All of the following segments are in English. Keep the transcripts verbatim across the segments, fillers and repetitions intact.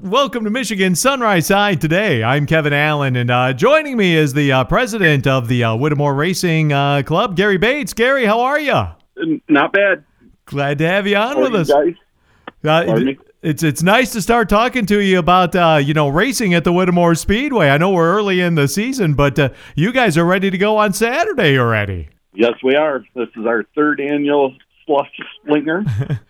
welcome to Michigan Sunrise Side today. I'm Kevin Allen, and uh, joining me is the uh, president of the uh, Whittemore Racing uh, Club, Gary Bates. Gary, how are you? Not bad. Glad to have you on How with are us. you guys? Uh, it, it's it's nice to start talking to you about uh, you know racing at the Whittemore Speedway. I know we're early in the season, but uh, you guys are ready to go on Saturday already. Yes, we are. This is our third annual Slush Slinger.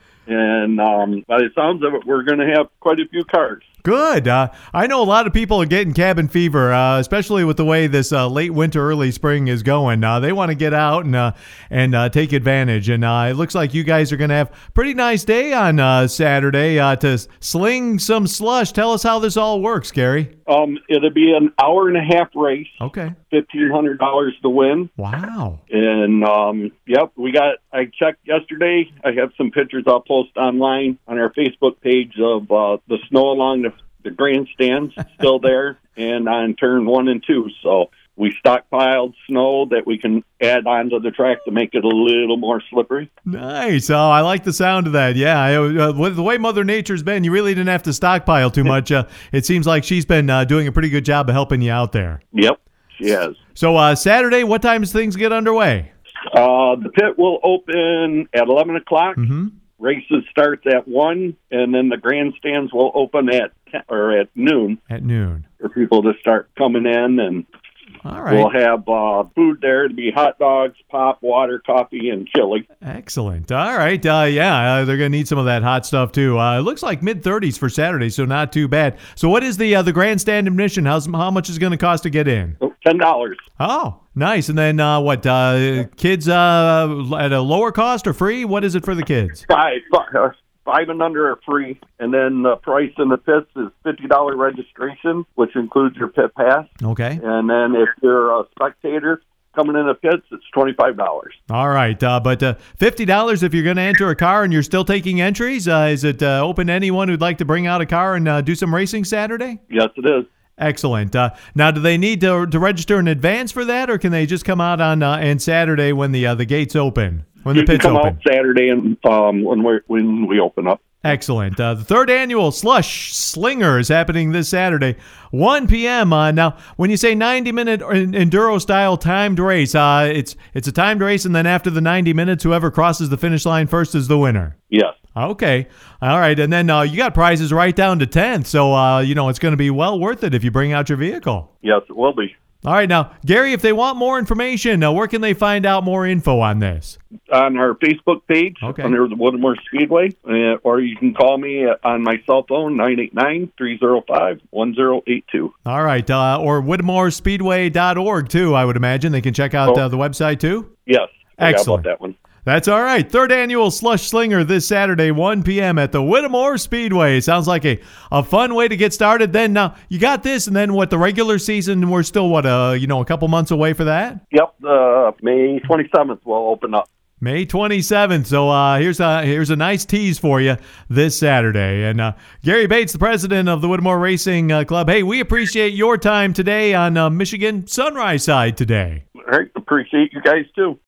And um, by the sounds of it, we're going to have quite a few cars. Good. Uh, I know a lot of people are getting cabin fever, uh, especially with the way this uh, late winter, early spring is going. Uh, they want to get out and uh, and uh, take advantage. And uh, it looks like you guys are going to have a pretty nice day on uh, Saturday uh, to sling some slush. Tell us how this all works, Gary. Um, it'll be an hour and a half race. Okay. fifteen hundred dollars to win. Wow. And, um, yep, we got, I checked yesterday. I have some pictures I'll post online on our Facebook page of uh, the snow along the, the grandstands still there and on turn one and two. So we stockpiled snow that we can add onto the track to make it a little more slippery. Nice. Oh, I like the sound of that. Yeah, I, uh, with the way Mother Nature's been, you really didn't have to stockpile too much. Uh, it seems like she's been uh, doing a pretty good job of helping you out there. Yep, she has. So uh, Saturday, what time does things get underway? Uh, the pit will open at eleven o'clock. Mm-hmm. Races starts at one, and then the grandstands will open at ten, or at noon. At noon. For people to start coming in, and all right. We'll have uh, food there to be hot dogs, pop, water, coffee, and chili. Excellent. All right. Uh, yeah, uh, they're going to need some of that hot stuff, too. Uh, it looks like mid thirties for Saturday, so not too bad. So what is the uh, the grandstand admission? How's, how much is it going to cost to get in? ten dollars. Oh, nice. And then uh, what, uh, kids uh, at a lower cost or free? What is it for the kids? Five. Uh, Five and under are free, and then the price in the pits is fifty dollars registration, which includes your pit pass. Okay. And then if you're a spectator coming in the pits, it's twenty-five dollars. All right, uh, but uh, fifty dollars if you're going to enter a car and you're still taking entries. Uh, is it uh, open to anyone who'd like to bring out a car and uh, do some racing Saturday? Yes, it is. Excellent. Uh, now, do they need to, to register in advance for that, or can they just come out on uh, and Saturday when the uh, the gates open? When you the pits can come open. out Saturday and um, when we when we open up. Excellent. Uh, the third annual Slush Slinger is happening this Saturday, one p.m. Uh, now, when you say ninety-minute enduro-style timed race, uh, it's it's a timed race, and then after the ninety minutes, whoever crosses the finish line first is the winner. Yes. Okay. All right. And then uh, you got prizes right down to tenth, so uh, you know it's going to be well worth it if you bring out your vehicle. Yes, it will be. All right. Now, Gary, if they want more information, uh, where can they find out more info on this? On our Facebook page, okay. under the Whittemore Speedway, uh, or you can call me on my cell phone, nine eight nine, three oh five, one oh eight two. All right. Uh, or whittemore speedway dot org, too, I would imagine. They can check out oh. uh, the website, too? Yes. Excellent. About that one. That's all right. Third annual Slush Slinger this Saturday, one p.m. at the Whittemore Speedway. Sounds like a, a fun way to get started. Then uh, you got this, and then what, the regular season, we're still, what, uh, you know, a couple months away for that? Yep. Uh, May twenty-seventh will open up. May twenty-seventh. So uh, here's a here's a nice tease for you this Saturday. And uh, Gary Bates, the president of the Whittemore Racing uh, Club. Hey, we appreciate your time today on uh, Michigan Sunrise Side today. All right. Appreciate you guys, too.